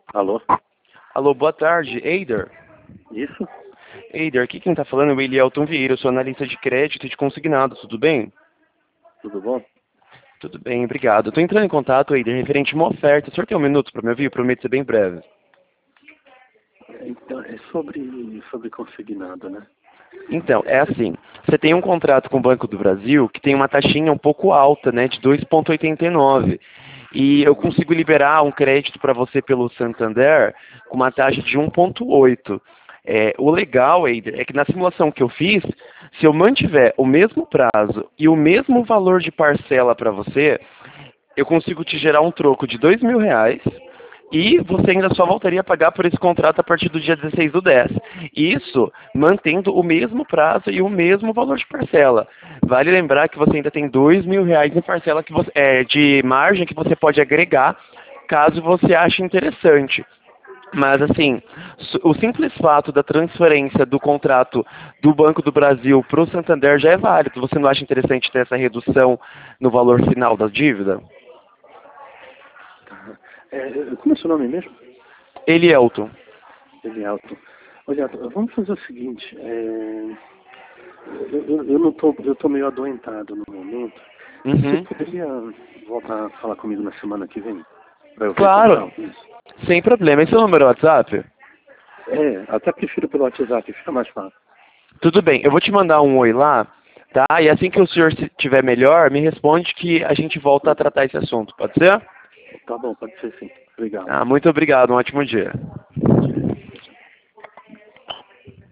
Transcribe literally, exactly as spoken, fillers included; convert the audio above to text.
Alô? Alô, boa tarde, Eider. Isso? Eider, aqui quem está falando é o Elielton Vieira, eu sou analista de crédito e de consignado, tudo bem? Tudo bom? Tudo bem, obrigado. Estou entrando em contato, Eider, referente a uma oferta. O senhor tem um minuto para me ouvir? Eu prometo ser bem breve. Então, é sobre, sobre consignado, né? Então, é assim, você tem um contrato com o Banco do Brasil que tem uma taxinha um pouco alta, né, de dois vírgula oitenta e nove. E eu consigo liberar um crédito para você pelo Santander com uma taxa de um vírgula oito. É, o legal, Eider, é que na simulação que eu fiz, se eu mantiver o mesmo prazo e o mesmo valor de parcela para você, eu consigo te gerar um troco de dois mil reais e você ainda só voltaria a pagar por esse contrato a partir do dia dezesseis do dez. Isso mantendo o mesmo prazo e o mesmo valor de parcela. Vale lembrar que você ainda tem dois mil reais em parcela que você, é, de margem que você pode agregar caso você ache interessante. Mas, assim, o simples fato da transferência do contrato do Banco do Brasil para o Santander já é válido. Você não acha interessante ter essa redução no valor final da dívida? Tá. É, como é seu nome mesmo? Elielton. Elialto. Olha, vamos fazer o seguinte. É, eu, eu, eu não tô, eu tô meio adoentado no momento. Você Uhum. poderia voltar a falar comigo na semana que vem? Para eu Claro, repensar isso? sem problema. Esse é o número do WhatsApp? É, até prefiro pelo WhatsApp, fica mais fácil. Tudo bem, eu vou te mandar um oi lá, tá? E assim que o senhor estiver melhor, me responde que a gente volta a tratar esse assunto, pode ser? Tá bom, pode ser sim. Obrigado. Ah, muito obrigado, um ótimo dia.